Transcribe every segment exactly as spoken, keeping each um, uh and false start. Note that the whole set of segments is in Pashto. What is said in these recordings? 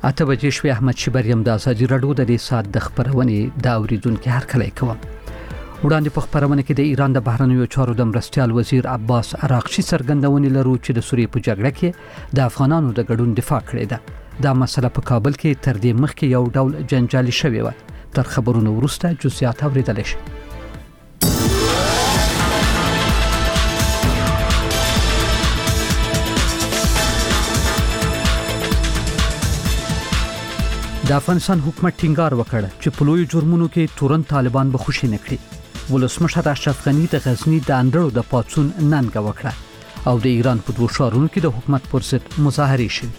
اته بجې شوې. احمد شبریم د ازادي راډیو د دې سات د خبرونې دا اوریدونکو هر کله کوم. وړاندې په خبرونه کې د ایران د بهرنیو چارو د مرستیال وزیر عباس عراقچي څرګندونې لرو چې د سوریې په جګړه کې د افغانانو د ګډون دفاع کړې ده. دا مسله په کابل کې تر دې مخکې یو ډول جنجالي شوې و. تر خبرونو وروسته جزئیات اوریدل شي. د افغانستان حکومت ټینګار وکړ چې په لوی جرمونو کې تورن طالبان به خوشي نکړي. ولسمشر اشرف غنی د غزنی د اندړو د پاتسون ننګه وکړه او د ایران په دوه ښارونو کې د حکومت پر ضد مظاهرې شوې.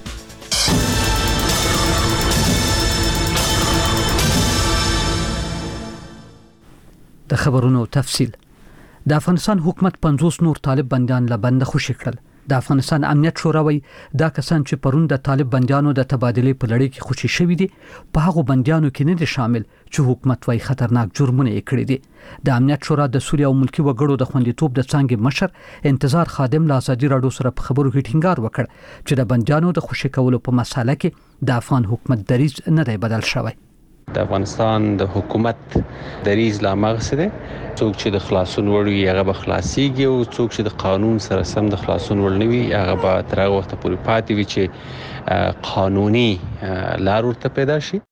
د خبرونو تفصیل. د افغانستان حکومت پنځوس نور طالب بندیان له بند خوشي کړل. د افغانستان امنیت شورا وایي دا کسان چې پرون د طالب بندیانو د تبادلې په لړۍ کې خوشي شوي دي په هغه بندیانو کې نه دي شامل چې حکومت وايي خطرناک جرمونه یې کړی دي. د امنیت شورا د سوریه او ملکی وګړو د خوندیتوب د څنګه مشر انتظار خادم له ازادي راډیو سره په خبرو کې ټینګار وکړ چې د بندیانو د خوشي کولو په مساله کې د افغان حکومت دریځ نه دی بدل شوی. د افغانستان د حکومت دریځ لا مغسه ده. څوک چې د خلاصون وړي هغه به خلاصيږي او څوک چې د قانون سره سم د خلاصون وړ نوي هغه به تر هغه وخت پورې پاتې وي چې قانوني لار ورته پیدا شي.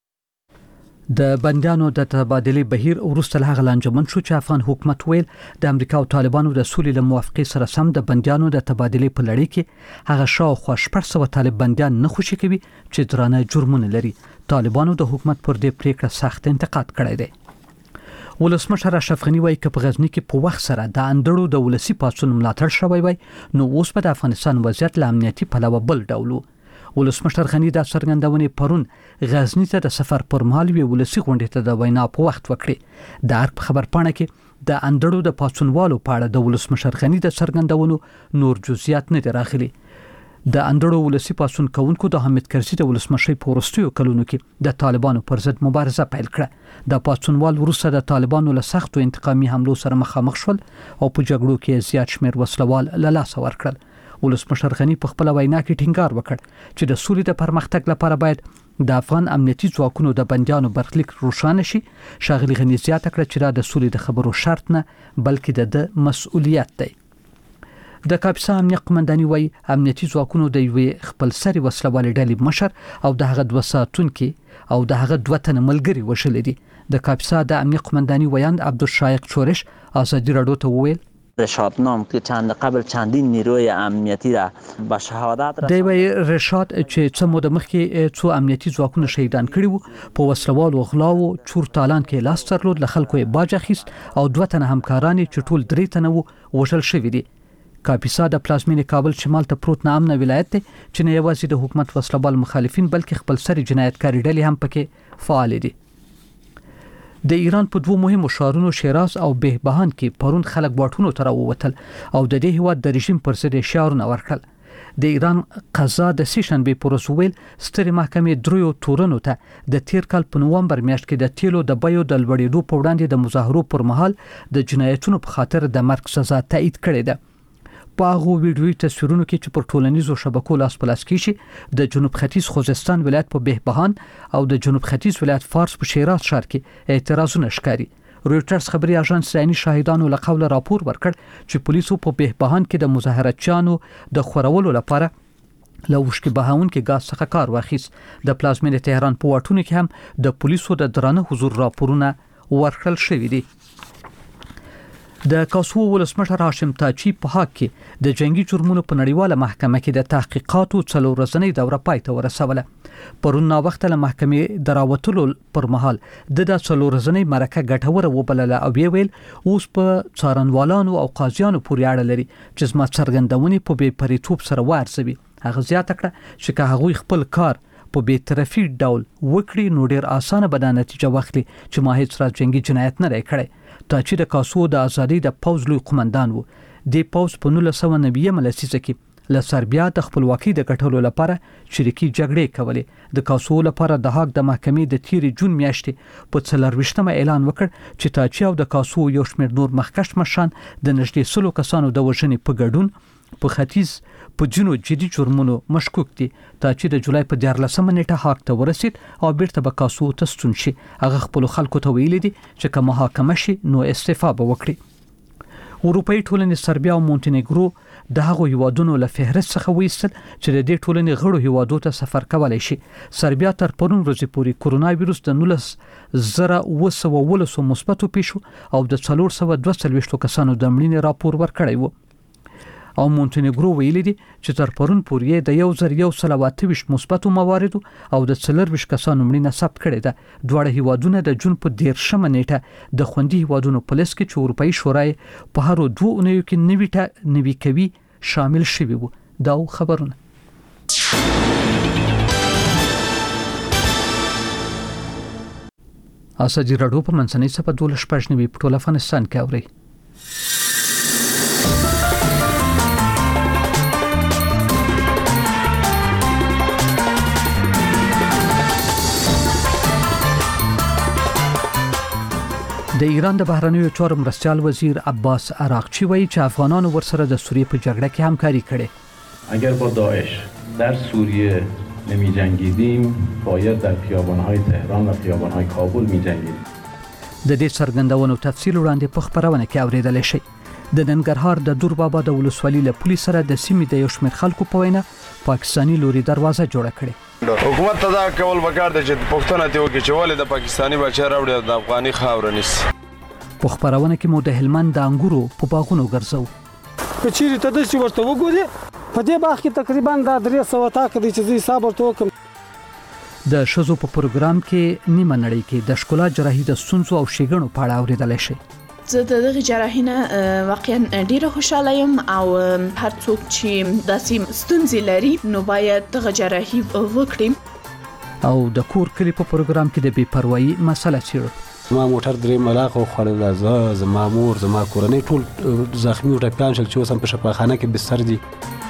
د بندیانو د تبادلې بهیر وروسته له هغه لانجمن شو چې افغان حکومت ویل د امریکا او طالبانو د سولې له موافقې سره سم د بندیانو د تبادلې په لړۍ کې هغه شاوخوا شپږ سوه طالب بندیان نه خوشي کوي چې درانه جرمونه لري. طالبانو د حکومت پر دې پریکړه سخت انتقاد کړی دی. ولسمشر اشرف غنی وایي چې په غزنی کې په وخت سره د اندړو د ولسی پاتسون ملاتړ شوی وای نو اوس په افغانستان وضعیت له امنیتي پلوه بل ډول. ولسمشر غنی د څرګندونې پرون غزنی ته د سفر پر مهال وی ولسی غونډې ته د وینا په وخت وکړي. د ارګ خبر پاڼه کې د اندړو د پاتسونوالو په اړه د ولسمشر غنی د څرګندونو نور جزئیات نه راغلي. د اندړو ولسی پاسون کونکو د حامد کرزي د ولسمشي په وروستیو کلونو کې د طالبانو پر ضد مبارزه پیل کړه. د پاسونوال وروسته د طالبانو له سختو انتقامي حملو سره مخامخ شول او په جګړو کې زیات شمیر وسلوال له لاسه ورکړل. ولسمشر غنی په خپل وینا کې ټینګار وکړ چې د سولې د پرمختګ لپاره باید د افغان امنیتي ځواکونو د بندیانو برخلیک روښانه شي. شاغلي غنی زیاته کړه چې دا د سولې د خبرو شرط نه بلکې د مسؤلیت دی. د کاپیسا امنیت قومنداني وایي امنیتي ځواکونو د یوې خپلسري وسلوالې ډلې مشر او د هغه دوه ساتونکي او د هغه دوه تنه ملګري وشل دي. د کاپیسا د امنیت قومنداني ویاند عبدالشایق چورش ازادي راډیو ته وویل رشاد نام که چند قبل چندین نیروی امنیتی را به شهادت رساند. دی وی رشاد چې څه موده مخکې څو امنیتي ځواکونه شهیدان کړي وو په وسلوالو غلاو چور تالان کې لاس ترلود له خلکو یې باج اخیست او دوه تنه همکاران چې ټول درې تنه وو وژل شوي دي. کاپیسا د پلازمینې کابل شمال ته پروت ناامنه ولایت دی چې نه یوازې د حکومت وسلوال مخالفین بلکې خپلسري جنایتکاري ډلې هم پکې فعال دي. د ایران په دوه مهمو ښارونو شیراز او بهبهان کې پرون خلک واټونو ته راووتل او د دې هیواد د رژیم پر ضد شعارونه ورکړل. د ایران قضا د سیشنبه پر ورځ ویل سترې محکمې دریو تورنو ته د تیر کال په نومبر میاشت کې د تیلو د بیو د لوړېدو په وړاندې د مظاهرو پر مهال د جنایتونو په خاطر د مرګ سزا تایید کړې ده. په هغه ویډیوي تصویرونو کې چې پر ټولنیزو شبکو لاس په لاس کې د جنوب ختیځ خوزستان ولایت په بهبهان او د جنوب ختیځ ولایت فارس په شیراز ښار کې اعتراضونه ښکاري. رویټرز خبري اژانس عیني شاهدانو له قوله راپور ورکړ چې پولیسو په بهبهان کې د مظاهراتچیانو د خورولو لپاره له وشکي بهاون کې غاز څخه کار واخیست. د پلازمینې تهران په واټونو کې هم د پولیسو د درانه حضور راپورونه ورکړل شوي دي. د کاسو ولسمشر هاشم تاجی په حق کې د جنگي جرمونو په نړیواله محکمه کې د تحقیقاتو څلور ورځنۍ دوره پای ته ورسوله. پرون نا وخت له محکمې دراوتلو پر مهال د د څلور ورځنۍ مرکه ګټوره وبلله او ویل اوس په څارنوالانو او قاضیانو پورې اړه لري چې زما څرګندونې په بې پریتوب سره وارزوي. هغه زیاته کړه چې که هغوی خپل کار په بې طرفي ډول وکړي نو ډیر اسانه به د نتیجه واخلي چې ما هیڅ راز جنگي جنایت نه کړی. تا چې د کاسو د ازادۍ د پوز لوی قومندان وو د پوز په نولس سوه نوي لسیزه کې له سربیا د خپلواکۍ د ګټلو لپاره شریکي جګړې کولې. د کاسو لپاره د هاګ د محکمې د تیری جون میاشتې په څلرویشتمه اعلان وکړ چې تاچي او د کاسو یو شمېر نور مخکښ مشان د نږدې سلو کسانو د وژنې په ګډون په ختیځ په جنو جدي جرمونو مشکوک دي چې د جولای په دیارلسمه نیټه هاګ ته ورسید او بیرته به کاسو ته ستون شي. هغه خپل خلکو ته ویلي دي چې که محاکمه شي نو استعفا به وکړي. اروپאי ټولنې سربیا او مونټینګرو د هغو هیوادونو له فهرست څخه وایستل چې د دې ټولنې غړو هیوادو ته سفر کولای شي. سربیا تر پرون ورځې پورې کورونا وایروس د نولس زره اوه سوه ولسو مثبتو پیښو او د څلور سوه دوه څلوېښت کسانو د مړینې راپور ورکړی و. او مونټینګرو ویلي دي چې تر پرون پورې د یو زر یو سل او اته ویشت مثبتو مواردو او د څلور ویشت کسانو مړینه ثبت کړې ده. دواړه هیوادونه د جون په دیرشمه نیټه د خوندي هیوادونو په لیست کې چې اروپאי شورای په هر دوه اونیو کې نوي ټا نوي کوي شامل شوي وو. دا خبرونه اساجي راډیو په منځنۍ صفه دولس شپږ نوي په ټول افغانستان کې اوري. د ایران د بهرنیو چارو مرستیال وزیر عباس عراقچی وایي چې افغانانو ورسره د سوریه په جګړه کې همکاري کړې. اگر با داعش در سوریه نمی جنگیدیم باید در خیابان‌های تهران و خیابان‌های کابل می جنگیدیم. د دې څرګندونو تفصیل وړاندې په خبرونه کې اوریدل شي. د ننګرهار د دور بابا د ولسوالۍ له پولیس سره د سیمې د یو شمېر خلکو په وینا پاکستانی لوري دروازه جوړه کړې. حکومت ته دا کول وکړ چې پښتنه ته وکړي چې ولې د پاکستانی بچی راوړي د افغاني خاور نیسي. په خبرونه کې مو د هلمند د انګورو په باغونو ګرځو. کچېری ته د څه ورته وګوري په دې باغ کې تقریبا د درې سوه تا کې چې حساب ورته وکم. د شزو په پروګرام کې نیمه نړۍ کې د ښکلا جراحي د ستونزو او شیګڼو په اړه اوریدل شي. زه د دغه جراحي نه واقعا ډیره خوشاله یم او هر څوک چې داسې ستونزې لري نو باید دغه جراحي وکړي. او د کور کلی په پروګرام کې د بې پروايي مسله چیرو. زما موټر درې ملاقه خوړل، زه زما مور زما کورنۍ ټول زخمی او ټپیان شول چې اوس هم په شفاخانه کې بستر دي.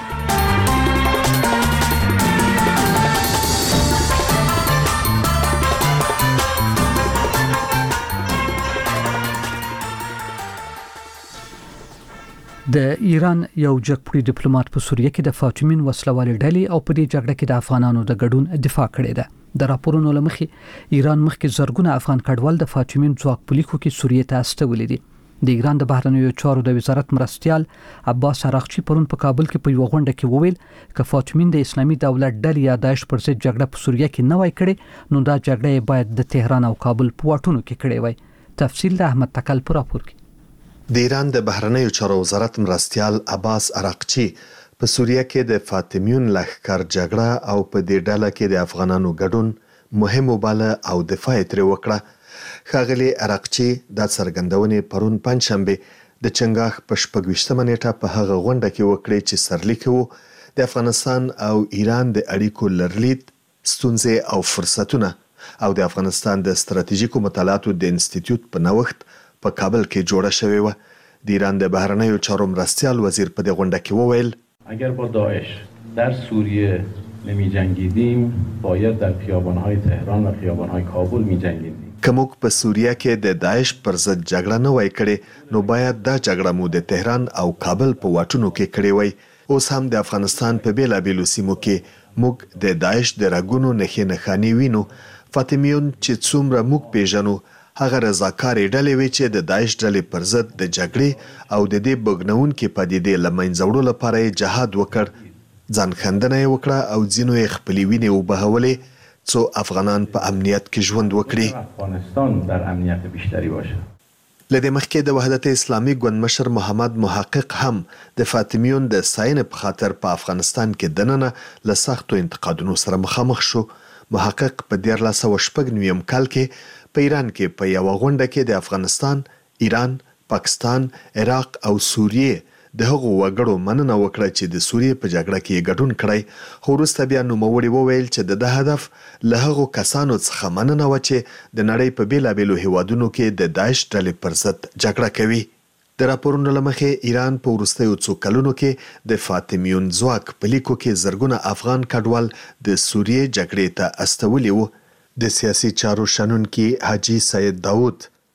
د ایران یو جګپوړي ډیپلوماټ په سوریه کې د فاطمین وسلوالې ډلې او په دې جګړه کې د افغانانو د ګډون دفاع کړې ده. د راپورونو لمخې ایران مخکې زرګونه افغان کډوال د فاطمین ځواک پولیسو کې سوریه ته استولې دي. د ایران د بهرنیو چارو د وزارت مرستیال عباس عراقچی پرون په کابل کې په یو غونډه کې وویل چې فاطمین د اسلامي دولت ډلې یا داعش پر ضد جګړه په سوریه کې نه وای کړې نو دا جګړه باید د تهران او کابل په واټونو کې کړې وای. تفصیل د احمد تکل پر راپور کې. د ایران د بهرنیو چارو وزارت مرستیال عباس عراقچی په سوریه کې د فاطمیون لښکر جګړه او په دې ډله کې د افغانانو ګډون مهم وباله او دفاع ترې وکړه. ښاغلي عراقچی دا څرګندونې پرون پنځشنبه د چنګاښ په شپږ ویشتمه نیټه په هغه غونډه کې وکړې چې سرلیک وو د افغانستان او ایران د اړیکو لرلید، ستونزې او فرصتونه او د افغانستان د ستراتیژیکو مطالعاتو د انسټیټیوټ په نوښت په کابل کې جوړه شوې و. د ایران د بهرنیو چارو مرستیال وزیر په دې غونډه کې وویل اگر با داعش در سوریه نمی جنگیدیم باید در خیابان‌های تهران و خیابان‌های کابل می جنگیدیم. که موږ په سوریه کې د داعش پر ضد جګړه نه وای کړې نو باید دا جګړه مو د تهران او کابل په واټونو کې کړې وای. اوس هم د افغانستان په بیلابیلو سیمو کې موږ د داعش د رګونو نښې نښانې وینو. فاطمیون چې څومره موږ پیژنو هغه رضاکارې ډلې وې چې د داعش ډلې پر ضد د جګړې او د دې بګنونکې پدیدې له منځه وړو لپاره یې جهاد وکړ. ځان خندنه یې وکړه او ځینو یې خپلې وینې وبهولې څو افغانان په امنیت کې ژوند وکړي. افغانستان در امنیت بیشتری باشه. له دې مخکې د وحدت اسلامي ګوند مشر محمد محقق هم د فاطمیون د ستاینې په خاطر په افغانستان کې دننه له سختو انتقادونو سره مخامخ شو. محقق په دیارلس سوه شپږ نویم کال کې په ایران کې په یوه غونډه کې د افغانستان، ایران، پاکستان، عراق او سوریه د هغو وګړو مننه وکړه چې د سوریه په جګړه کې ګډون کړی. خو وروسته بیا نوموړي وویل چې د ده هدف له هغو کسانو څخه مننه وه چې د نړۍ په بیلابیلو هیوادونو کې د داعش ډلې پر ضد جګړه کوي. د راپورونو له مخې ایران په وروستیو څو کلونو کې د فاطمیون ځواک په لیکو کې زرګونه افغان کډوال د سوریې جګړې ته استولي وو. د سیاسي چارو شنونکي حاجي سید داود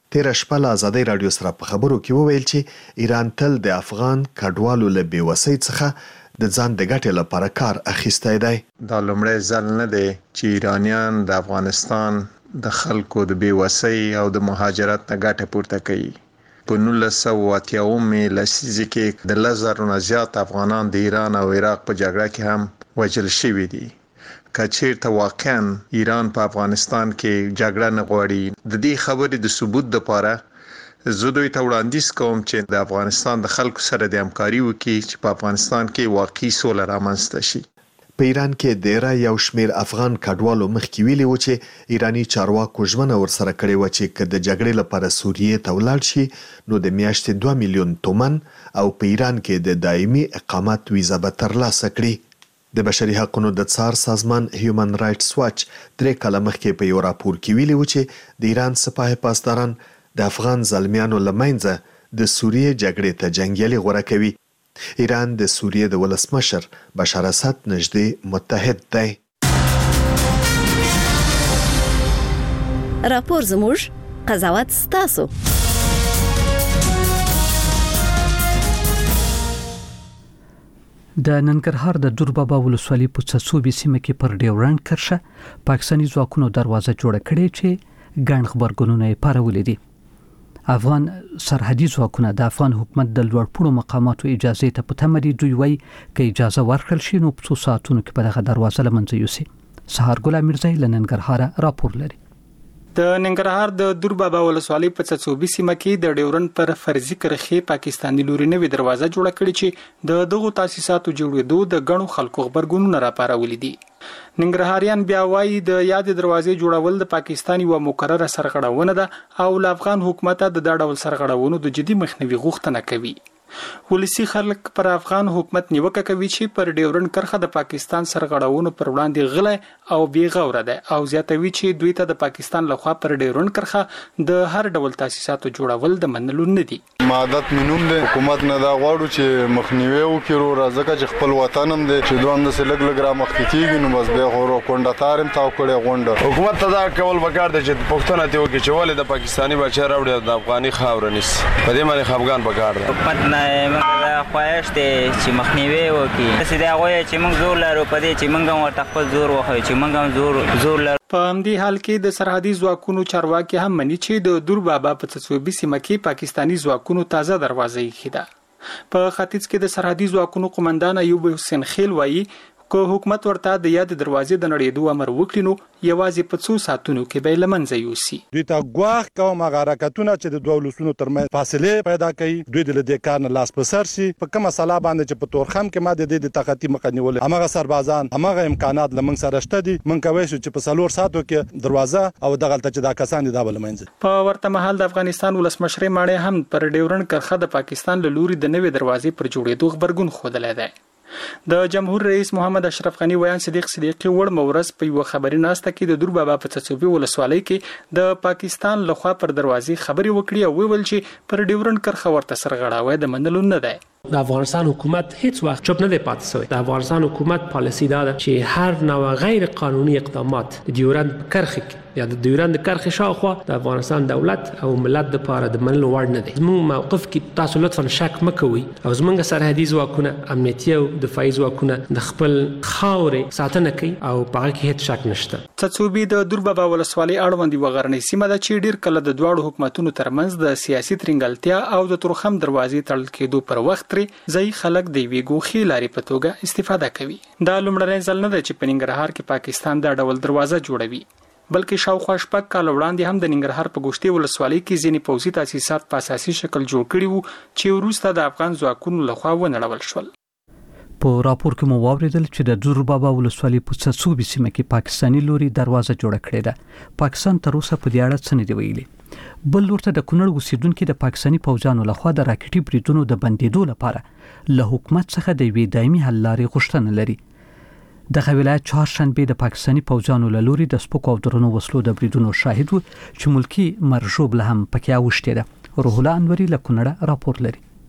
تیر شپه له ازادي رادیو سره په خبرو کې وویل چې ایران تل د افغان کډوالو له بیوسۍ څخه د ځان د ګټې لپاره کار اخیستی دی. دا لومړی ځل نه دی چې ایرانیان د افغانستان د خلکو د بیوسۍ او د مهاجرت نه ګټه پورته کوي. په نولس سوه اتیا اومې لسیزې کې د لس زرو نه زیات افغانان د ایران او عراق په جګړه کې هم وژل شوي دي. که چیرته واقعا ایران په افغانستان کې جګړه نه غواړي، د دې خبرې د ثبوت لپاره زه دوی ته وړاندیز کوم چې د افغانستان د خلکو سره د همکاري وکړي چې په افغانستان کې واقعي سوله رامنځته شي. په ایران کې ډیره یو شمیر افغان کډوالو مخکې ویلي و چې ایرانی چارواکو ژمنه ورسره کړې و چې که د جګړې لپاره سوریې ته ولاړ شي نو د میاشتې دوه میلیون تومن او په ایران کې د دایمي اقامت ویزه به ترلاسه کړي. د بشري حقوقو د څار سازمان هیومن رائټس واچ درې کاله مخکې په یو راپور کې ویلي و چې د ایران سپاه پاسداران د افغان زلمیانو لمنځه د سوریې جګړې ته جنگیالي غوره کوي. ایران د سوریې د ولسمشر بشار اسد نږدې متحد دی. راپور زموږ قضاوت ستاسو. د ننګرهار د دوربابا ولسوالۍ په څڅوبي سیمه کې پر ډیورنډ کرښه پاکستاني ځواکونو دروازه جوړه کړې چې ګڼ خبرګونونه یې پارولې دي. افغان سرحدي ځواکونه د افغان حکومت د لوړپوړو مقاماتو اجازه ته په تمه دي. دوی وایي که اجازه ورکړل شي نو په څو ساعتونو کې به دغه دروازه له منځه یوسي. سهار ګل امیرزی له ننګرهار راپور لري. د ننګرهار د دوربابا ولسوالۍ په څڅوبي سیمه کې د ډیورنډ پر فرضي کرښې پاکستاني لوري نوې دروازه جوړه کړې چې د دغو تاسیساتو جوړېدو د غنو خلکو خبرګونونه راپارولې دي. ننګرهاریان بیا وایي د یاد دروازې جوړول د پاکستاني و مقرره سرغړونه ده او ل افغان حکومت د دا ډول سرغړونو د جدي مخنیوي غوښتنه کوي. ولسی خلک پر افغان حکومت نیوکه کوي چې پر ډیورنډ کرښه د پاکستان سرغړونو پر وړاندې غلې او بې غوره ده او زیاتوي چې دوی ته د پاکستان لخوا پر ډیورنډ کرښه د هر ډول تاسیساتو جوړول د منلو نه دي. مادت منوم د حکومت نه دا غواړو چې مخنیوي وکړو، راځکه چې خپل وطن هم دی چې دوه هم د لګ لګ را مخکې کیږي نو بس به غوړو کونډه تارم تاو کړي غونډه. حکومت ته دا کول وکړ د چې پښتون ته وکړي چې ولې د پاکستاني بچی راوړي د افغاني خاور نس په دې باندې خفګان وکړ. حکومت نه موږ دا خواهش دي چې مخنیوي وکړي. چې دا غواړي چې موږ زور لرو په دې چې موږ ورته خپل زور وخو چې موږ هم زور زور لرو. په همدې حال کې د سرحدي ځواکونو چارواکي هم مني چې د دوربابا په څڅوبي سیمه کې پاکستاني ځواکونو تازه دروازه یې خېده. په ختیځ کې د سرحدي ځواکونو قومندان ایوب حسین خیل وایي که حکومت ورته د یاد دروازې د نړېدو امر وکړي نو یوازې په څو ساعتونو کې به لمنځه یوسي. دوی ته ګواښ کوم هغه حرکتونه چې د دوه ولسونو ترمنځ فاصله پیدا کوي دوی د دې کار نه لاس په سر شي. په کومه مسله باندې چې په تورخم کې ما د دې د طاقتي مقنول همغه سربازان همغه امکانات لمن سره شته دي من کوي چې په سلور ساعتو کې دروازه او دغه ته چې دا کسان دي دا بلمنځه. په ورته مهال د افغانستان ولسمشر ماړې هم پر ډیورنډ کرښه د پاکستان له لوري د نوې دروازې پر جوړېدو خبرګون خوده دی. د جمهور رئیس محمد اشرف غنی ویان صدیق صدیقی وړ مورز په یو خبري ناسته کې د دوربابا په څڅوبي ولسوالۍ کې د پاکستان لخوا پر دروازې خبري وکړي او ویل چې پر ډیورنډ کرښه ورته سرغړاوی د منلو نه دی. د افغانستان حکومت هیڅ وخت چوپ نه دی پاتې شوی. د افغانستان حکومت پالیسی دا ده چې هر نوع غیر قانوني اقدامات د ډیورنډ کرښې یا د ډیورنډ کرښې شاوخوا د افغانستان دولت او ملت لپاره د منلو وړ نه دی. زموږ موقف کې تاسو لطفا شک مکوئ او زموږ سرحدي ځواکونه امنیتي او دفاعي ځواکونه د خپل خاورې ساتنه کوي او په هغه کې هیڅ شک نشته. څڅوبي د دوربابا ولسوالۍ اړوند یوه غرنۍ سیمه ده چې ډیر کله د دواړو حکومتونو ترمنځ د سیاسي ترنګلتیا او د تورخم دروازې تړل کېدو پر وخت ځای خلک د یوې ګوښې لارې په توګه استفاده کوي. دا لومړنی ځل نه دی چې په ننګرهار کې پاکستان دا ډول دروازه جوړوي بلکې شاوخوا شپږ کاله وړاندې هم د ننګرهار په ګوشتې ولسوالۍ کې ځینې پوځي تاسیسات په اساسي شکل جوړ کړي وو چې وروسته د افغان ځواکونو لخوا ونړول شول. په راپور کې مو واوریدل چې د دوربابا ولسوالۍ په څڅوبي سیمه کې پاکستاني لوري دروازه جوړه کړې ده. پاکستان تر اوسه په دې اړه څه نه دی ویلي. بل لورته د کونړ اوسیدونکو د پاکستاني پوځانو لخوا د راکټي بریدونو د بندیدو لپاره له حکومت څخه د وی دایمي حل لارې غوښتنه لري. د ولایت چهارشنبه د پاکستاني پوځانو له لوري د سپکو او درنو وسلو د بریدونو شاهد و چې ملکی مرجوب له هم پکې اوښتې ده. روح الله انوري له کونړ راپور لري.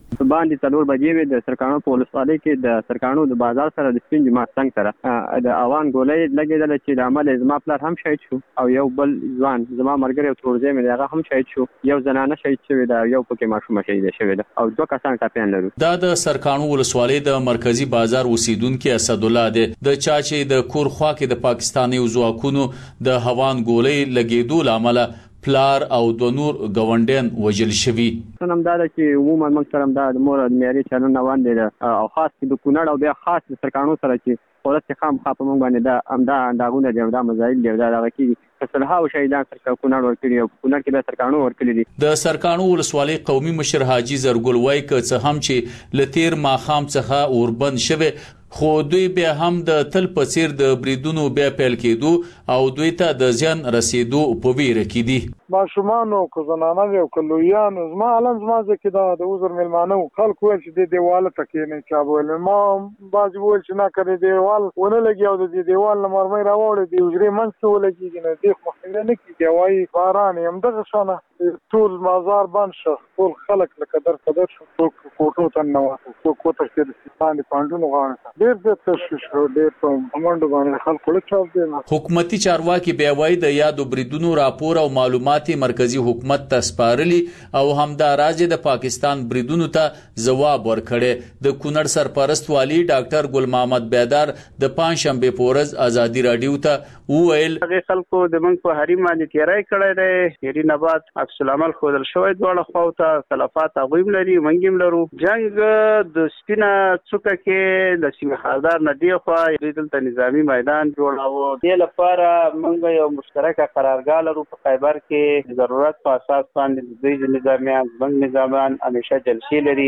باندې څلور بجې وې د سرکانو په ولسوالۍ کې د سرکانو د بازار سره د سپین جماعت څنګ سره د اوان ګولۍ لګېدل چې د عمل زما پلار هم شهید شو او یو بل ځوان زما مرګري او تورځې مې هغه هم شهید شو، یو زنانه شهید شوې ده، یو پکې ماشومه شهید شوې ده او دوه کسان ټاپیان لرو. دا د سرکانو ولسوالۍ د مرکزی بازار اوسیدونکو اسد الله ده د چا چې د کور خوا کې د پاکستاني ځواکونو د هوان ګولۍ لګېدو لامل پلار او د نور گاونډین وجل شوی. نن دا چې عموما موږ سره دا د مور د معیاري چلن روان دي او خاص د کونړ او بیا خاص د سرکانو سره چې ولته خام خاپ مونږ باندې دا امدا انداغونه دي دا مزایل دي دا راکی فصلها او شهیدان سرکانو کونړ ورکړي او کونړ کې به سرکانو ورکړي دي. د سرکانو ولسوالۍ قومي مشر حاجی زرګل وای ک څه هم چې لتیر ماخام څخه اوربند شوه خو دوی به هم د تل په څیر د بریدونو بیا پیل کېدو او دوی ته د ځان رسیدو په ویره کې دي. ماشومان او زنانه او کلویان زما علم زما ځکه دا د وزر ملمانو خلکو چې د دیواله تکې نه چا بول ما باز ول چې نه کړی دیوال ونه لګي او د دیوال نه مرمۍ راوړې دی وزري منځ ته ولګي نه دی مخینه نه کیږي وای باران هم دغه شانه ټول مازار بند شو، ټول خلک لکه در قدر شو، کوټو ته نو کوټه کې د سپاند پاندونو غاړه ډېر د تشویش ډېر په منډه باندې خلکو له چاپ دي. حکومتي چارواکي بیا وایي د یادو بریدونو راپور او معلومات مرکزی حکومت ته سپارلي او همدا راځي د پاکستان بریدونو ته ځواب ورکړي. د کونړ سرپرست والی ډاکټر ګل محمد بیدار د پنځشنبه پورز ازادي رادیو ته وویل هغه خلکو د موږ په حریم باندې تیاری کړی دی، یری نبات عکس العمل خودل شوی دواړه خواته خلافات غویم لري منګیم لرو. جنگ د سپینه څوکه کې د سیمه خاردار نه دی خو دلته نظامی میدان جوړاوه. د لپاره موږ یو مشترکه قرارګاه لرو په خیبر کې ضرورت په اساس باندې د دوی نظامیان زمنګ نظامیان همیشه جلسې لري.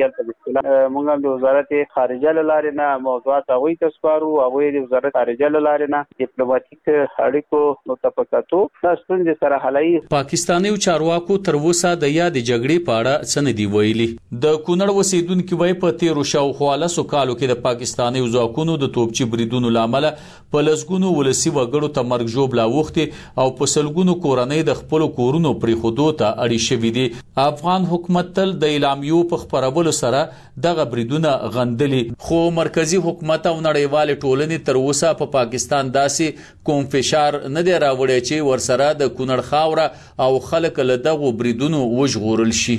موږ د وزارت خارجه لاره نه موضوعات هغوی ته سپارو، هغوی د وزارت خارجه لاره نه ډیپلوماټیک اړیکو متفقاتو د ستونزې سره حلوي. پاکستاني چارواکو تر اوسه د یاد جګړې په اړه څه نه دی ویلي. د کونړ اوسیدونکو وایي په تیرو شاوخوا لسو کالو کې د پاکستاني ځواکونو د توپچي بریدونو لامل په لسګونو ولسی وګړو ته مرګ ژوبلا وخته او په سلګونو کورنۍ د خپل کورونو پرې خودو ته اړي شوې دي. افغان حکومت تل د اعلامیو په خبرولو سره دغه بریدونه غندلي، خو مرکزی حکومت او نړیوال ټولنې تر اوسه په پاکستان داسې کوم فشار نه دی راوړی چې ورسره د کونړ خاوره او خلک له دغه بریدونو وژغورل شي.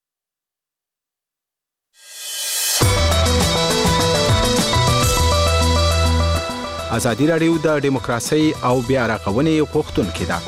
ازادي رادیو د دیموکراسي او بیا راغونې غوښتونکې ده.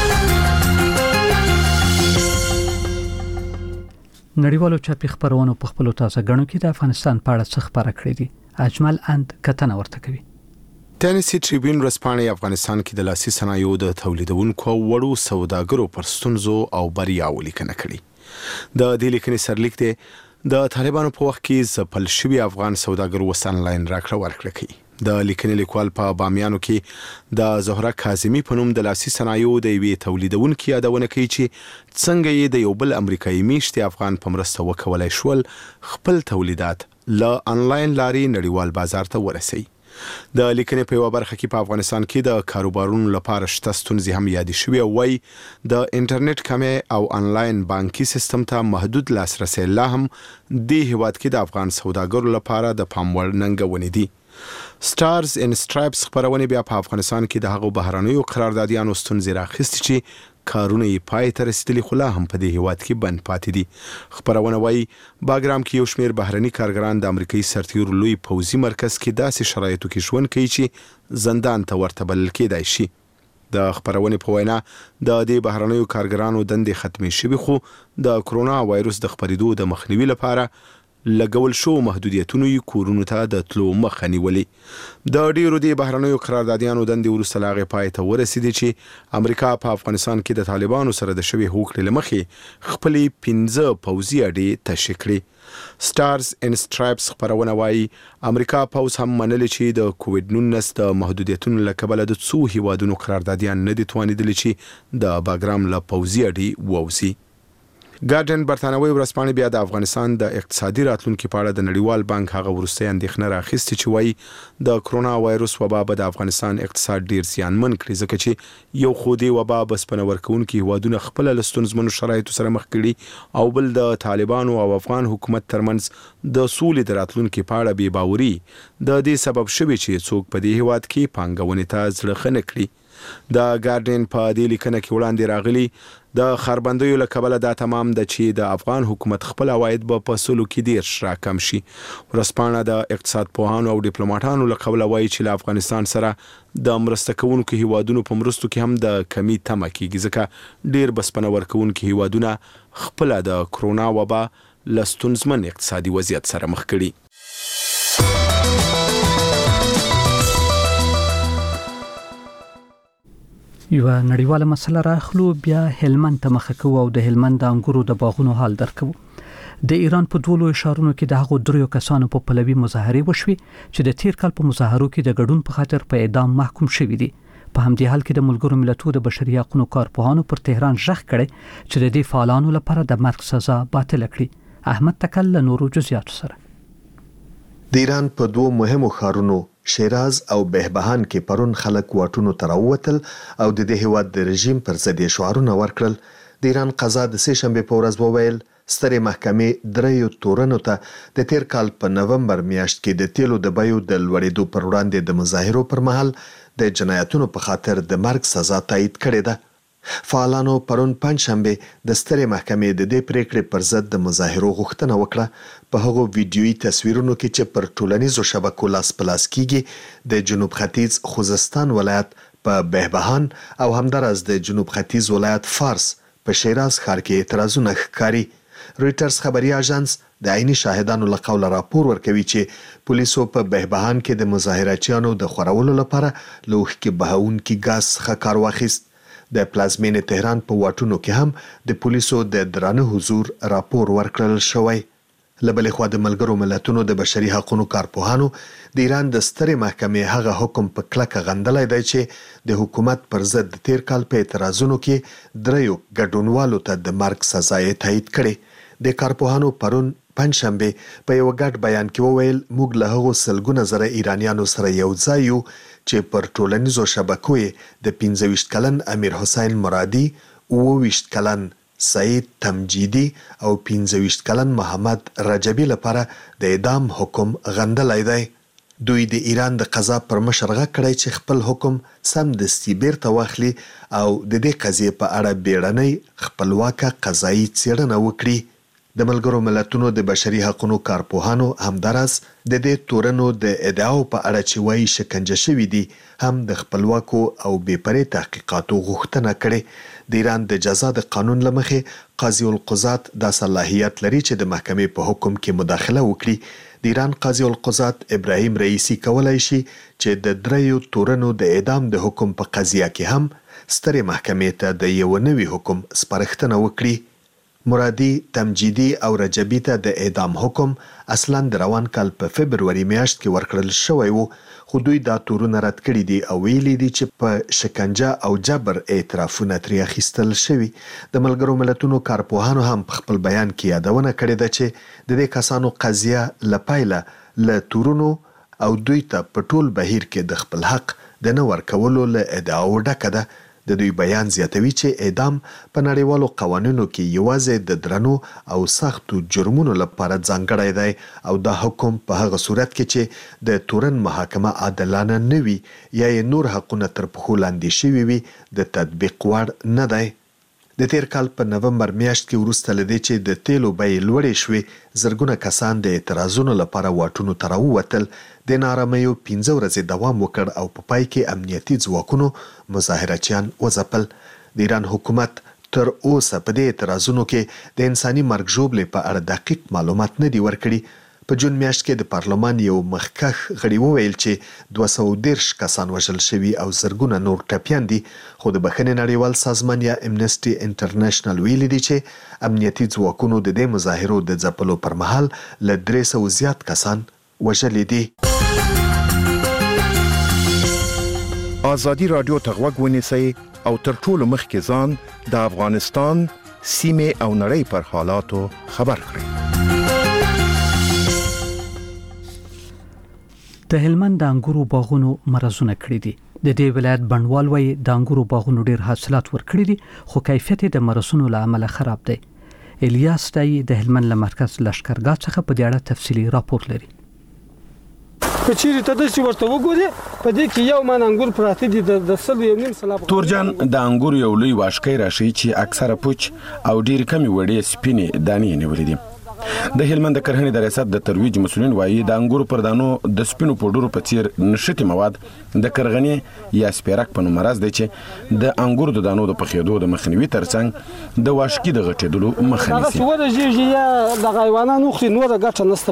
نړیوالو چاپی خبرونو په خپل تازه غنو کې د افغانستان په اړه څه خبره کړې دي. اجمل اند کتنه ورته کوي. ټینسی ټریبیون ورځپاڼه افغانستان کې د لاسي صنایعو د تولیدونکو وړو سوداګرو پر ستونزو او بریاوو لیکنه کړې. د دې لیکنې سرلیک دی د طالبانو په وخت کې ځپل شوي افغان سوداګرو وس انلاین راکړه ورکړه کوي. د لیکنې لیکوال په بامیانو کې د زهره کاظمی په نوم د لاسي صنایعو د یوې تولیدونکو یادونه کوي چې څنګه یې د یو بل امریکایي میشتي افغان په مرسته وکولای شول خپل تولیدات له انلاین لارې نړیوال بازار ته ورسوي. د لیکنې په یوه برخه کې په افغانستان کې د کاروبارونو لپاره شته ستونزې هم یادې شوې او وایي د انټرنیټ کمې او انلاین بانکي سیستم ته محدود لاسرسی لا هم دې هیواد کې د افغان سوداګرو لپاره د پام وړ ننګونې دي. سټارز ان سټرایپس خبرونه بیا په افغانستان کې د هغو بهرانيو قراردادیانو ستونزې راخستې چې کارونه یې پای ته رسیدلي خو لا هم په دې هیواد کې بند پاتې دي. خبرونه وایي باګرام کې یو شمېر بهرني کارګران د امریکایي سرتیرو لوی پوځي مرکز کې داسې شرایطو کې ژوند کوي چې زندان ته ورته بلل کېدای شي. د خبرونې په وینا د دې بهرنیو کارګرانو دندې ختمې شوي خو د کرونا وایروس د خپرېدو د مخنیوي لپاره لګول شو محدودیتونو یې کورونو ته د تلو مخه نیولې. د ډیرو د بهرنیو قراردادیانو دندې وروسته لا غې پای ته ورسېدې چې امریکا په افغانستان کې د طالبانو سره د شوي هوکړې له مخې خپلې پنځه پوځي اډې تشکیل کړې. سټارز ان سټرایپس خبرونه وایي امریکا پوځ هم منلې چې د کووډ نولس د محدودیتونو له کبله د څو هیوادونو قراردادیان نه دي توانېدلي چې د باګرام له پوځي اډې ووځي. ګارډین برتانوي ورځپاڼه بیا د افغانستان د اقتصادي راتلونکو په اړه د نړیوال بانک هغه ورسته اندېښنه راخیستې چې وایي د کرونا وایروس وبا به د افغانستان اقتصاد ډیر زیانمن کړي ځکه چې یو خو دې وبا بسپنه ورکوونکي هیوادونه خپل له ستونزمنو شرایطو سره مخ کړي او بل د طالبانو او افغان حکومت ترمنځ د سولې د راتلونکو په اړه بې باوري د دې سبب شوی چې څوک په دې هیواد کې پانګونې ته زړه ښه نه کړي. د ګارډین په دې لیکنه کې وړاندې راغلي د خربندیو له کبله دا تمام د چې د افغان حکومت خپل عواید به په سلو کې ډیر راکم شي. ورځپاڼه د اقتصاد پوهانو او ډیپلوماټانو له قبله وایي چې له افغانستان سره د مرسته کوونکو هیوادونو په مرستو کې هم د کمی تمه کیږي ځکه ډیر بسپنه ورکوونکو هیوادونه خپل د کرونا وبا له ستونزمن اقتصادي وضعیت سره مخ کړي. یو نړیواله مسله راخلو بیا هلمند ته مخه کوو او د هلمند د انګورو د باغونو حال درکو. د ایران په دوه لوی ښارونو کې د هغو دریو کسانو په پلوي مظاهره وشوي چې د تیر کال په مظاهرو کې د ګډون په خاطر په اعدام محکوم شوي دي. په همدې حال کې د ملګرو ملتونو د بشري حقوقو کارپوهانو پر تهران ژغ کړي چې د دې فعالانو لپاره د مرګ سزا باطل کړي. احمد تکل له نورو جزئیاتو سره. د ایران په دوه مهمو ښارونو شیراز او بهبهان کې پرون خلک واټونو ته راووتل او د دې هیواد د رژیم پر ضد شعارونه ورکړل. د ایران قضا د سه شنبه په ورځ وویل سترې محکمې دریو تورنو ته د تیر کال په نومبر میاشت کې د تیلو د بیو د لوړېدو پر وړاندې د مظاهرو پر مهال د جنایتونو په خاطر د مرګ سزا تایید کړې ده. فعالانو پرون پنځشنبه د سترې محکمې د دې پریکړې پر ضد د مظاهرو غوښتنه وکړه. په هغو ویډیويي تصویرونو کې چې پر ټولنیزو شبکو لاس پلاس کیږي د جنوب ختیځ خوزستان ولایت په بهبهان او همدارس د جنوب ختیځ ولایت فارس په شیراز ښار کې اعتراضونه ښکاري. رويټرز خبري اژانس د عیني شاهدانو له قوله راپور ورکوي چې پولیسو په بهبهان کې د مظاهرچیانو د خورولو لپاره لوښ کې بهونکي ګاز څخه کار واخیست. د پلازمینې تهران په واټونو کې هم د پولیسو د درانه حضور راپور ورکړل شوی. له بلې خوا د ملګرو ملتونو د بشري حقوقو کارپوهانو د ایران د سترې محکمې هغه حکم په کلکه غندلی دی چې د حکومت پر ضد د تیر کال په اعتراضونو کې دریو ګډونوالو ته د مرګ سزا یې تایید کړې. د کارپوهانو پرون پنځشنبه په یو ګډ بیان کې وویل موږ له هغو سلګونه زره ایرانیانو سره یو ځای یو چې پر ټولنیزو شبکو د پنځه ویشت کلن امیر حسین مرادي، اووه ویشت کلن سعید تمجیدي او پنځه ویشت کلن محمد رجبي لپاره د اعدام حکم غندلی دی. دوی د ایران د قضا پر مشر غږ کړی چې خپل حکم سمدستي بیرته واخلي او د دې قضیې په اړه بیړنۍ خپلواکه قضایي څېړنه وکړي. د ملګرو ملتونو د بشري حقوقو کارپوهانو همدارس د دې تورنو د ادعاو په اړه چې وایي شکنجه شوي دي هم د خپلواکو او بې پرې تحقیقاتو غوښتنه کړې. د ایران د جزا د قانون له مخې قاضي القضات دا صلاحیت لري چې د محکمې په حکم کې مداخله وکړي. د ایران قاضي القضات ابراهیم رئیسی کولای شي چې د دریو تورنو د اعدام د حکم په قضیه کې هم سترې محکمې ته د یو نوي حکم سپارښتنه وکړي. مرادي، تمجیدي او رجبي ته د اعدام حکم اصلا د روان کال په فبروري میاشت کې ورکړل شوی وو، خو دوی دا تورونه رد کړي دي او ویلي دي چې په شکنجه او جبر اعترافونه ترې اخیستل شوي. د ملګرو ملتونو کارپوهانو هم په خپل بیان کې یادونه کړې ده چې د دې کسانو قضیه له پیله له تورونو او دوی ته په ټول بهیر کې د خپل حق د نه ورکولو له ادعاو ډکه ده. د دوی بیان زیاتوي چې اعدام په نړیوالو قوانینو کې یوازې د درنو او سختو جرمونو لپاره ځانګړی دی او دا حکم په هغه صورت کې چې د تورن محاکمه عادلانه نه وي یا یې نور حقونه تر پښو لاندې شوي وي د تطبیق وړ نه دی. د تیر کال په نومبر میاشت کې وروسته له دې چې د تیلو بیې لوړې شوې زرګونه کسان د اعتراضونو لپاره واټونو ته راووتل. د ناارامیو پنځه ورځې دوام وکړ او په پای کې امنیتي ځواکونو مظاهرچیان وځپل. د ایران حکومت تر اوسه په دې اعتراضونو کې د انساني مرګ ژوبلې په اړه دقیق معلومات نه دي ورکړي. په جون میاشت کې د پارلمان یو مخکښ غړي وویل چې دوه سوه دېرش کسان وژل شوي او زرګونه نور ټپیان دي، خو د بخښنې نړیوال سازمان یا امنسټي انټرنیشنل ویلي دي چې امنیتي ځواکونو د دې مظاهرو د ځپلو پر مهال له درې سوه زیات کسان وژلي دي. آزادي رادیو ته غوږ ونیسئ او تر ټولو مخکې ځان د افغانستان سیمه او نړۍ پر حالاتو خبر کړي. د هلمند د انګورو باغونو مرزونه کړی دي. د دې ولایت بڼوال وایي د انګورو باغونو ډیر حاصلات ورکړي دي خو کیفیت د مرزونو له امله خراب دی. الیاس دای د هلمند له مرکز لشکرګاه څخه په دې اړه تفصیلي راپور لري. په چیرې ته د څه ورته وګوري په دې کې یو مان انګور پراته دي د سل یو نیم سلاب. تورجان د انګور یو لوی واشکای راشي چې اکثره پوچ او ډیر کمی وړې سپینې دانې نیولې دي. د هلمند د کرهنې د ریاست د ترویج مسولین وایي د انګورو پر دانو د سپینو پوډرو په څیر نشټي مواد د کرغنې یا سپیرک په نوم مرز دی چې د انګورو د دانو د پخېدو د مخنیوي ترڅنګ د واشکي د غټېدلو مخه نیسي. هغه ورژي یا د حیواناتو خو نور ګټه نشته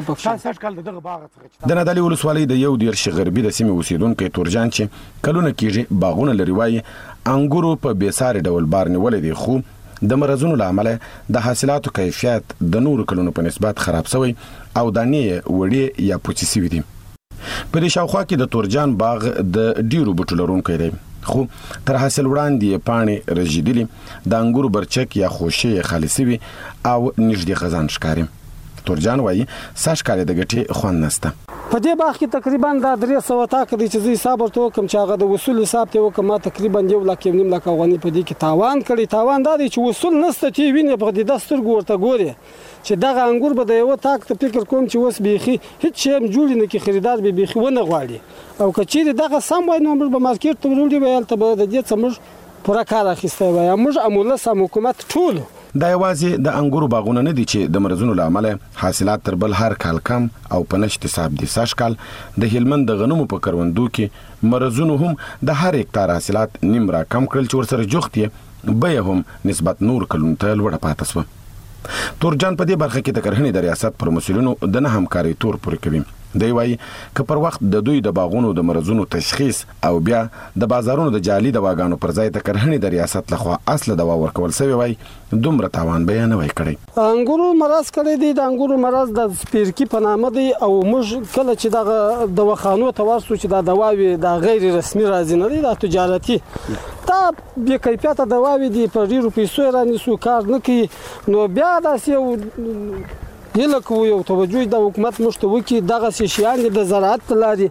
پکې. د نادعلي ولسوالۍ د یو دیرش غربي د سیمې اوسیدونکو تورجان چې کلونه کېږي باغونه لري وایي انګورو په بیساري ډول بار نیولې دي خو د مرزونو له امله د حاصلاتو کیفیت د نورو کلونو په نسبت خراب شوی او دانې وړې یا پوچې شوي دي. په دې شاوخوا کې د تورجان باغ د ډیرو بوټو لرونکی دی خو تر حاصل وړاندې پاڼې رژیدلي د انګورو برچک یا خوشې خالي شوي او نږدې خزان ښکاري. تورجان وایي سږ کال د ګټې خوند نشته. په دې باغ کې تقریبا د درې سوه تاکه دي چې زه حساب ورته وکم چې هغه د وصول حساب ته وکم ما تقریبا یو لک یو نیم لک افغانۍ په دې کې تاوان کړی. تاوان دا دی چې وصول نشته تی وینې په دې دسترګو ورته ګوري چې دغه انګور به د یو تاک ته فکر کوم چې وس بیخي هیڅ شی جوړ نه کی خریدار به بیخي ونه غواړي او کچېره دغه سم وای نو موږ به مارکیټ ته وروړي ویل ته به د دې څمر پوره کار اخیسته وای موږ اموله سم حکومت ټول دا یوازې د انګورو باغونه نه دي چې د مرزونو له امله حاصلات تر بل هر کال کم او په نشت حساب دي. سږ کال د هلمند د غنمو په کروندو کې مرزونو هم د هر هکتار حاصلات نیم را کم کړل چې ورسره جوخت یې بیه هم نسبت نور کلونو ته لوړه پاتې شوه. تورجان په دې برخه کې د کرهنې د ریاست پر مسولینو د نه همکارۍ تور پورې کوي. دی وایي که پر وخت د دوی د باغونو د مرزونو تشخیص او بیا د بازارونو د جعلي دواګانو پر ځای د کرهنې د ریاست لخوا اصل دوا ورکول شوی وای دومره تاوان به نه وای کړی. انګورو مرز کړی دی د انګورو مرز د سپیرکی په نامه دی او موږ کله چې دغه دواخانو ته ورسو چې دا دواوی د غیر رسمي راځي نه دی د تجارتي دا بې کیفیته دواوی دی په ډیرو پیسو رانیسو کار نه کوي نو بیا داسې یو هله کوو یو توجه د حکومت مشته وکړي دغه شیان د زراعت لاري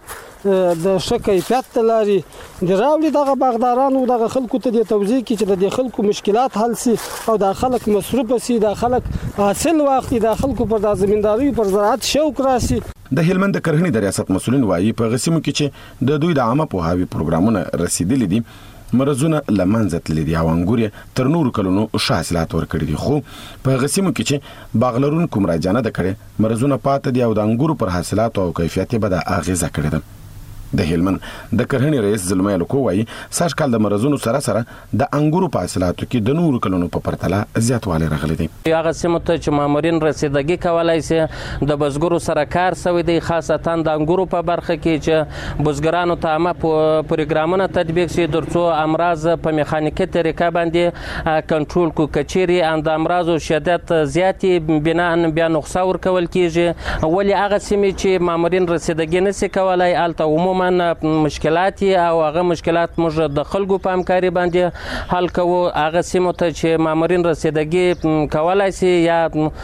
د ښه کیفیت لاري د راوړي دغه باغدارانو دغه خلکو ته د توضیح کې چې د خلکو مشکلات حل سي او د خلک مصروف سي د خلک حاصل واخلي د خلکو پر د زمینداري پر زراعت شوق راسي. د هلمند کرهنې د ریاست مسولین وایي په غسیمو کې چې د دوی د عامه پوهاوي پروګرامونه رسیدلي دي مرزونه لمنځه تللي دي او انګور تر نورو کلونو ښه حاصلات ورکړي دي خو په غسیمو کې چې باغلرونکو مراجعه نه ده کړې مرزونه پاتې دي او د انګورو پر حاصلاتو او کیفیت به د اغیزه کړې ده. د هلمند د کرهنې رئیس زلمی لکو وایي سږ کال د مرزونو سره سره د انګورو په حاصلاتو کې د نورو کلونو په پرتله زیاتوالی راغلی دی. هغه سیمو ته چې مامورین رسیدګي کولای شي د بزګرو سره کار شوی دی خاصتا د انګورو په برخه کې چې بزګرانو ته عامه پروګرامونه تطبیق شي ترڅو امراض په میخانیکي طریقه باندې کنټرول کو کچيري ان د امراضو شدت زیاتې بنا بیا نقصا ورکول کیږي ولی هغه سیمې چې مامورین رسیدګي نشي کولای الته عموما من مشکلات او هغه مشکلات موږ د خلکو په همکاري باندې حل کوو. هغه سیمو ته چې مامورین رسیدګي کولای شي یا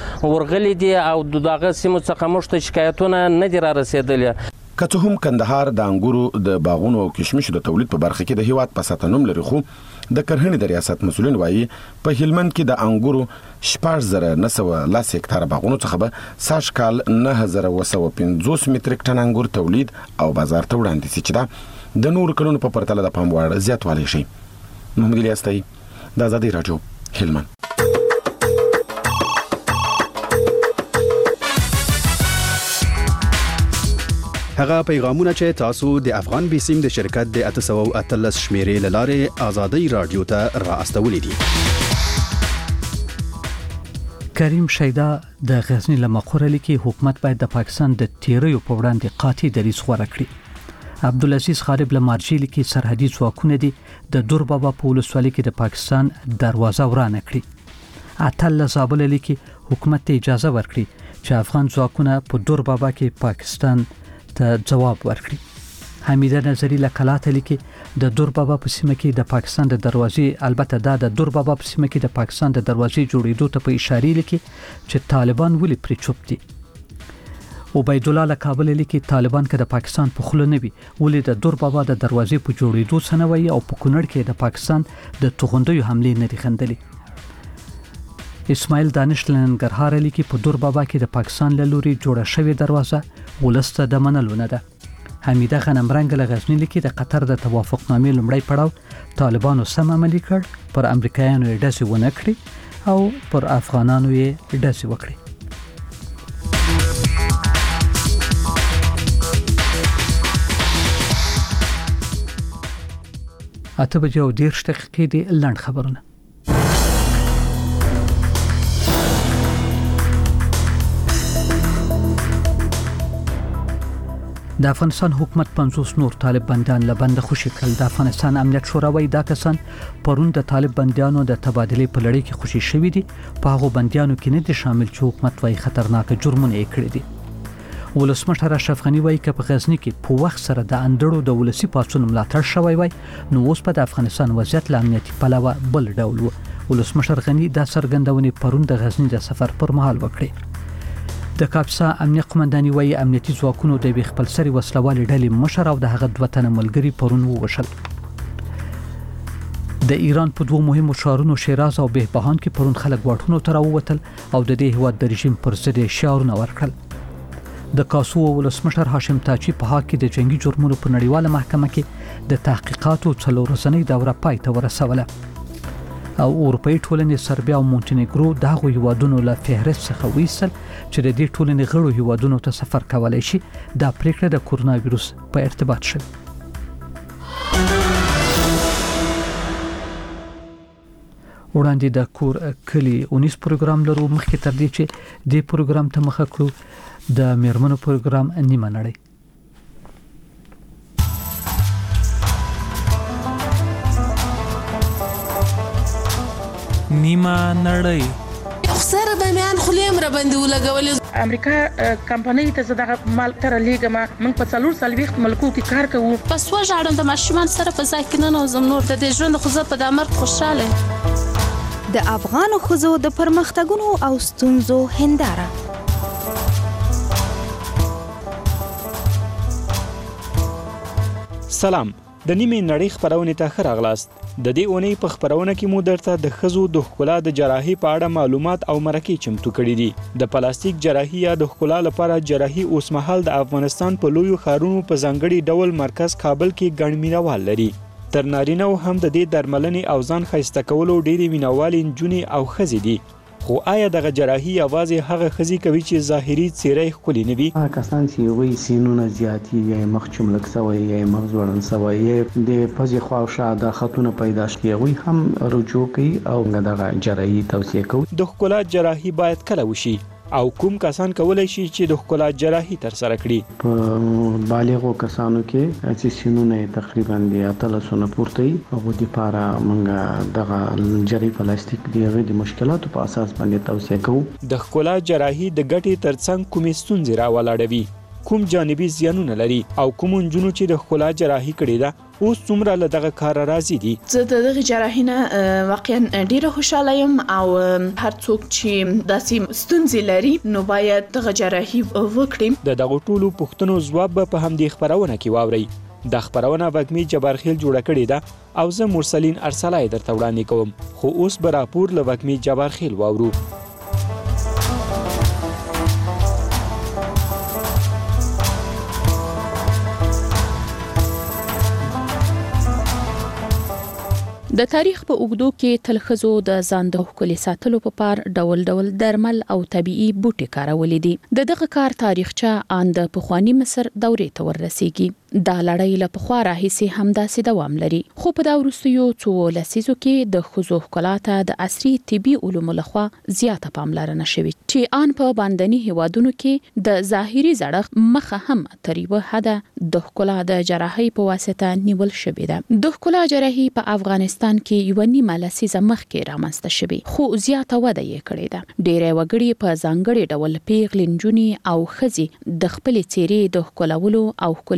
ورغلي دي او دغه سیمو څخه موږ ته شکایتونه نه دي را رسیدلي. که څه هم کندهار د انګورو د باغونو او کشمشو د تولید په برخه کې د هیواد په سطح نوم لري خو د کرهنې د ریاست مسولین وایي په هلمند کې د انګورو شپږ زره نه سوه لس هکتاره باغونو څخه به سږ کال نهه زره اوه سوه پنځوس متریک ټن انګور تولید او بازار ته وړاندې شي چې دا د نورو کلونو په پرتله د پام وړ زیاتوالی شي. محمد الیاس تایي د ازادي راډیو هلمند. هغه پیغامونه چې تاسو د افغان بیسیم د شرکت د اته سوه او اتلس شمیرې لاره ازادي رادیو ته را استولې دي. کریم شیدا د غزنی لمقور لیکي حکومت باید د پاکستان د تیریو په وړاندې قاطع دریځ غوره کړي. عبدالعزیز خالد لمارجی لیکي سرحدي ځواکونه دي د دور بابا په ولسوالۍ کې د پاکستان دروازه ورانه کړي. اتل زابل لیکي حکومت ته اجازه ورکړي چې افغان ځواکونه په دور بابا کې پاکستان ته جواب ورکړي. حمیده نظری له کلاته لیکي د دور بابا په سیمه کې د پاکستان د دروازې البته دا د دور بابا په سیمه کې د پاکستان د دروازې جوړېدو ته په اشاره لیکي چې طالبان ولې پرې چوپ دي. عبید الله له کابل لیکي طالبان که د پاکستان په خوله نه وي ولې د دور بابا د دروازې په جوړېدو سنوي او په کونړ کې د پاکستان د توغندیو حمله نه دي خندلي. اسماعیل دانش لنګرهار لیکي په دور بابا کې د پاکستان له لوري جوړه شوې دروازه ولسته د منلو نه ده. حمیده غنمرنګ له غزنی لیکي د قطر د توافقنامې لومړی پړاو طالبانو سم عملي کړ، پر امریکایانو یې ډزې ونه کړې او پر افغانانو یې ډزې وکړې. اته بجې او دېرش دقیقې دي. لنډ خبرونه. د افغانستان حکومت پنځوس نور طالب بندیان له بند خوشي کړل. د افغانستان امنیت شورا وايي دا کسان پرون د طالب بندیانو د تبادلې په لړۍ کې خوشي شوي دي. په هغو بندیانو کې نه دي شامل چې حکومت وايي خطرناک جرمونه یې کړی دي. ولسمشر اشرف غنی وايي چې په غزنی کې په وخت سره د اندړو د ولسی پاڅون ملاتړ شوی وای نو اوس په د افغانستان وضعیت له امنیتي پلوه بل ډول و. ولسمشر غنی دا څرګندونې پرون د غزنی د سفر پر مهال وکړې. د کاپسا امنیت قومنداني وايي امنیتي ځواکونو د خپل سري وسلوالې ډلې مشر او د هغه دوه تنه ملګري پرون ووشل. د ایران په دوه مهمو ښارونو شیراز او بهبهان کې پرون خلک واټونو ته راووتل او د دې هیواد د رژیم پر ضد شعارونه ورکړل. د کاسو ولسمشر هاشم تاجی په حق کې د جنگي جرمونو په نړیواله محکمه کې د تحقیقاتو څلور ورځنۍ دوره پای ته ورسوله. او اروپאי ټولنې سربیا او مونټینګرو دغه هیوادونو له فهرست څخه ویستل چې د دې ټولنې غړو هیوادونو ته سفر کولای شي. دا پریکړه د کورونا وایروس په ارتباط شوه. وړاندې د کور کلی اونیس پروګرام لرو. مخکې تر دې چې د پروګرام ته مخه کړو د میرمنو پروګرام نیمه نړۍ. نیمه نړۍ خسر به میان خلیم را باندې ولګول. امریکا کمپنۍ ته زده مال تر لیګه ما من په څلور سلويخت ملکو کې کار کوو. پس وژاړم د ماشومان سره په ځای کې نه نوزم نور د دې ژوند خو زه په د مرګ خوشاله. د افغان خزو د پرمختګونو او ستونزو هنداره. سلام، د نیمه نړۍ خبرونه ته ښه راغلاست. د دې اونۍ په خبرونه کې مو درته د خزو د ښکلا د جراحي په اړه معلومات او مرکې چمتو کړي دي. د پلاستیک جراحي یا د ښکلا لپاره جراحي اوسمهال د افغانستان په لویو ښارونو په ځانګړي ډول مرکز کابل کې ګڼ مینوال لري. تر نارینه هم د دې درملنې او ځان ښایسته کولو ډېرې مینوالې نجونې او ښځې دي. خو آیا دغه جراحي یوازې هغه ښځې کوي چې ظاهري څیره یې ښکلې نه وي؟ هغه کسان چې وایي سینونه زیاتې یا مخ چملک سوی یا مغز ځوړند سوی یا د پزې خواوشا د خطونه پیدا شي هغوی هم رجوع کوي او دغه جراحي توصیه کوي. د ښکلا جراحي باید کله وشي او کوم کسان کولای شي چې د ښکلا جراحي تر سره کړي؟ په بالغو کسانو کې چې سینونه تقریبا د اتلسونه پورته وي هغه د لپاره موږ دغه جراحي پلاستیک د مشکلاتو په اساس باندې توصیه کوو. د ښکلا جراحي د ګټې ترڅنګ کومې ستونزې راولاړوي؟ کوم جانبي زیانونه لري او کوم نجونو چې د ښکلا جراحي کړې ده اوس څومره له دغه کار راضي دي؟ زه د دغه جراحي نه واقعا ډیره خوشاله یم او هر څوک چې داسې ستونزې لري نو باید دغه جراحي وکړي. د دغه ټولو پوښتنو ځواب په همدې خبرونه کې واورئ. د خبرونه وګمي جبارخیل جوړه کړې ده او زه مرسلین ارسلای درته وړاندې کوم. خو اوس به راپور له وګمي جبارخیل واورو. د تاریخ په اوږدو کې تل ښځو د ځان د ښکلي ساتلو په پار ډول ډول درمل او طبيعي بوټي کارولې دي. د دغه کار تاریخچه ان د پخوانی مصر دورې ته ورسیږي. دا لړۍ له پخوا راهیسې همداسې دوام لري. خو په دا وروستیو څو لسیزو کې د ښځو ښکلا ته د عصري طبي علومو لخوا زیاته پاملرنه شوې چې ان په باندني هیوادونو کې د ظاهري زړښت مخه هم تر یوه حده د ښکلا د جراحي په واسطه نیول شوې ده. د ښکلا جراحي په افغانستان کې یو نیمه لسیزه مخکې رامنځته شوې خو زیاته وده یې کړې ده. ډېری وګړي په ځانګړي ډول پیغلې نجونې او ښځې د خپلې څېرې د ښکلولو او ښکلي ساتلو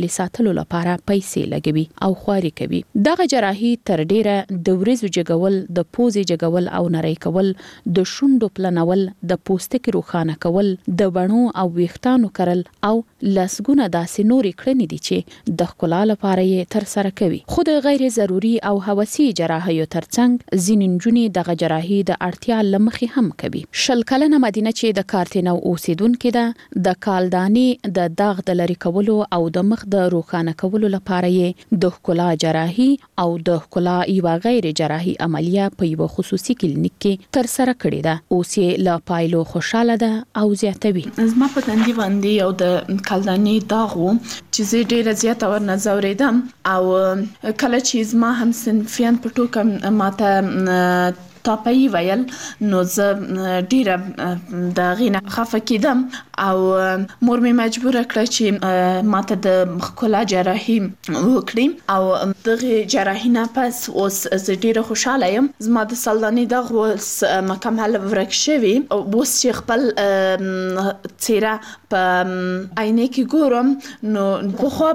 ساتلو لپاره پیسې لګوي او خواري کوي. دغه جراحي تر ډیره د ورځو جګول، د پوزې جګول او نری کول، د شونډو پلنول، د پوستکي روښانه کول، د بڼو او ویښتانو کرل او لسګونه داسې نورې کړنې دي چې د ښکلا لپاره یې تر سره کوي. خو د غیر ضروري او هوسي جراحیو ترڅنګ ځینې نجونې دغه جراحي د اړتیا لمخې هم کوي. شل کلنه مدینه چې د کارتینو اوسیدونکې ده، د کالدانې د داغ د لرې کولو او د مخ د روښانه کولو لپاره یې د ښکلا جراحي او د ښکلا یوه غیر جراحي عملیه په یو خصوصي کلینیک کې تر سره کړې ده. اوس یې له پایلو خوشاله ده او زیاتوي. زما په تندي باندې یو د کالدانې داغ و چې زه ډیره زیاته ورنه ځورېدم او کله چې زما هم صنفیان په ټوکه ماته تاپی ویل نو زه ډیره د غینه خفه کېدم او مور مې مجبور کړه چې ماته د ښکلا جراحي وکړي او دغه جراحي نه پس اوس زه ډیره خوشاله یم. زما د سلدانې دغه اوس مکمل ورک شوی او اوس چې خپل څیره په عینه کې ګورم نو په خوا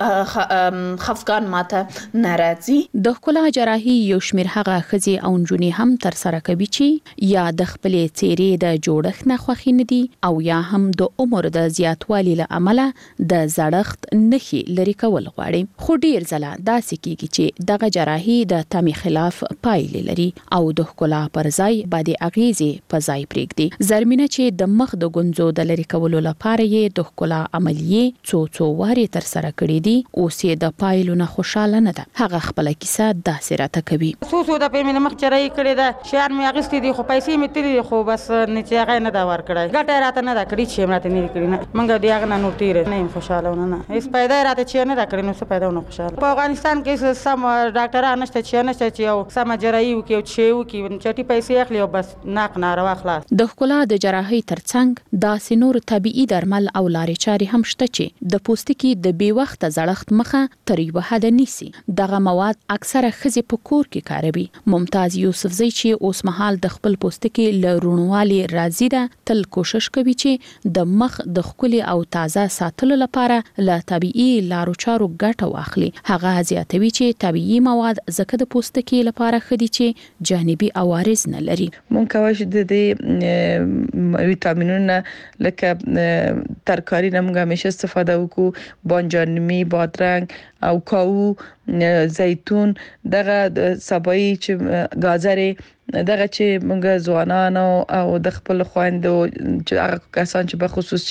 پسې خفګان ماته ناراضي. د ښکلا جراحي یو شمېر هغه ښځې او نجونې هم تر سره کوي چې یا د خپلې څیرې د جوړښت نه خوښي نه دي او یا هم د عمر د زیاتوالي له امله د زړښت نښې لري کول غواړي. خو ډیر ځله داسې کیږي چې دغه جراحي د تمې خلاف پایلې لري او د ښکلا پر ځای بدې اغیزې په ځای پرېږدي. زرمینه چې د مخ د ګونځو د لرې کولو لپاره یې د ښکلا عملیې څو څو وارې تر سره کړې دي، اوس یې د پایلو نه خوشاله نه ده. هغه خپله کیسه داسې راته کوي. څو څو دفعې مې مخ جراحي کړې ده، شیان مې اخیستي دي خو پیسې مې تللي دي خو بس نتیجه هغه نه ده ورکړی. ګټه یې راته نه ده کړې چې راته نه دي کړي. نه موږ د هغه نه نور تېره نه یم خوشحاله ونه نه هېڅ پیدا یې راته چې نه ده کړې نو څه پیدا ونه خوشحاله. په افغانستان کې سم ډاکټران نشته چې نشته چې یو سمه جراحي وکړي او چې وکړي چټي پیسې اخلي او بس ناق ناروا خلاص. د ښکلا د جراحۍ ترڅنګ داسې نور طبیعي درمل او لارې چارې هم شته چې د پوستکي د بې وخته زړښت مخه تر یوه حده نیسي. دغه مواد اکثره ښځې په کور کې کاروي. ممتاز یوسفزۍ چې اوس مهال د خپل پوستکي له روڼوالي راضي ده، تل کوشش کوي چې د مخ د ښکلي او تازه ساتلو لپاره له طبیعي لارو چارو ګټه واخلي. هغه زیاتوي چې طبیعي مواد ځکه د پوستکي لپاره ښه دي چې جانبي عوارض نه لري. مونږ کولی شو د دې ویټامینونو لکه ترکاري نه مونږ همیشه استفاده وکړو، بانجانمي، بادرنګ او کاو، زیتون، دغه سبایی چې گازرې، دغه چې موږ ځوانانو او د خپل خويندو چې هغه کسان چې په خصوص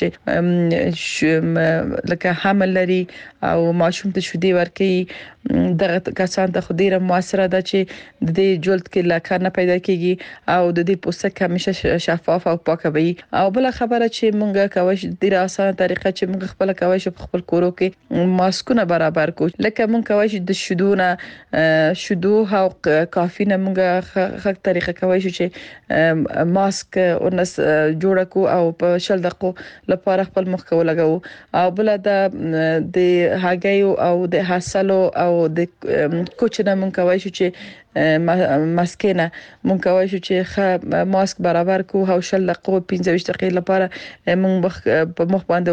چې لکه حمل لري او ماشوم ته شودي ورکي، دغه کسان ته خودیره موثره ده چې د دې جلد کې لکه نه پیدا کیږي او د دې پوستک همیشه شفاف او پاکه وي. او بل خبره چې موږ کوي د ډیره اسانه طریقه چې موږ خپل کوي چې په خپل کورو کې ماسکونه برابر کو، لکه موږ کوي چې د شودونه شودو او کافي نه موږ طریقه کوي چې ماسک ورنس جوړ کو او په شل دقیقو لپاره خپل مخ کو لګاو. او بل د د هګیو او د حاصلو او د کوچنه مونږ کوي چې ماسکینه مونږ کوي چې ماسک برابر کو او شل دقیقو پنځه ویشت دقیقې لپاره مونږ په مخ باندې